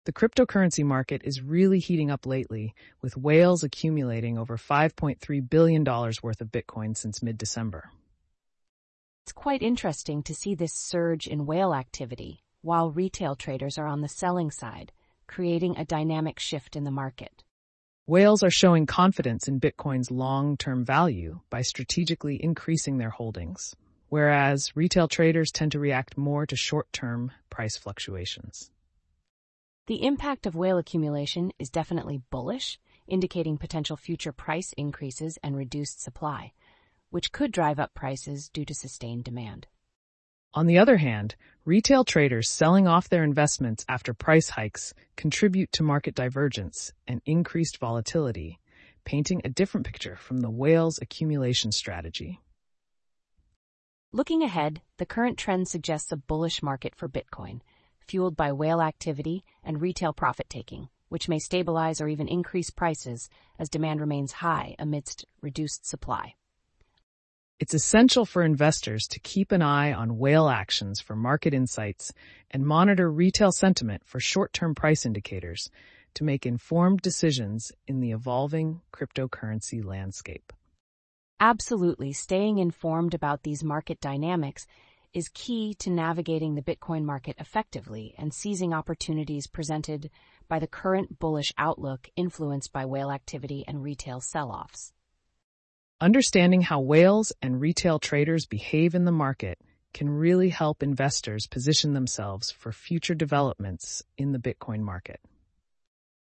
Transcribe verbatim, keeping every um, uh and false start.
The cryptocurrency market is really heating up lately, with whales accumulating over five point three billion dollars worth of Bitcoin since mid-December. It's quite interesting to see this surge in whale activity, while retail traders are on the selling side, creating a dynamic shift in the market. Whales are showing confidence in Bitcoin's long-term value by strategically increasing their holdings, whereas retail traders tend to react more to short-term price fluctuations. The impact of whale accumulation is definitely bullish, indicating potential future price increases and reduced supply, which could drive up prices due to sustained demand. On the other hand, retail traders selling off their investments after price hikes contribute to market divergence and increased volatility, painting a different picture from the whale's accumulation strategy. Looking ahead, the current trend suggests a bullish market for Bitcoin, fueled by whale activity and retail profit-taking, which may stabilize or even increase prices as demand remains high amidst reduced supply. It's essential for investors to keep an eye on whale actions for market insights and monitor retail sentiment for short-term price indicators to make informed decisions in the evolving cryptocurrency landscape. Absolutely, staying informed about these market dynamics is key to navigating the Bitcoin market effectively and seizing opportunities presented by the current bullish outlook influenced by whale activity and retail sell-offs. Understanding how whales and retail traders behave in the market can really help investors position themselves for future developments in the Bitcoin market.